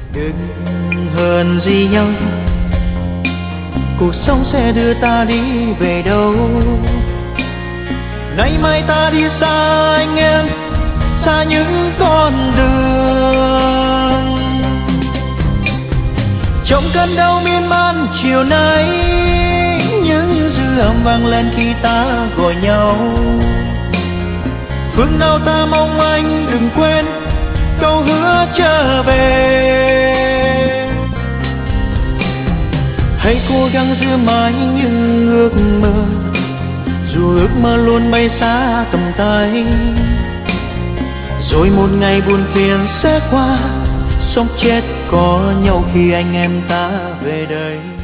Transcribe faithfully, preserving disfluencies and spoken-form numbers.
Đừng hờn gì nhau, cuộc sống sẽ đưa ta đi về đâu. Nay mai ta đi xa anh em, xa những con đường. Trong cơn đau miên man chiều nay, những dư âm vang lên khi ta gọi nhau. Phương nào ta mong anh đừng quên câu hứa trở về. Hãy cố gắng giữ mãi những ước mơ, dù ước mơ luôn bay xa tầm tay. Rồi một ngày buồn phiền sẽ qua, sống chết có nhau khi anh em ta về đây.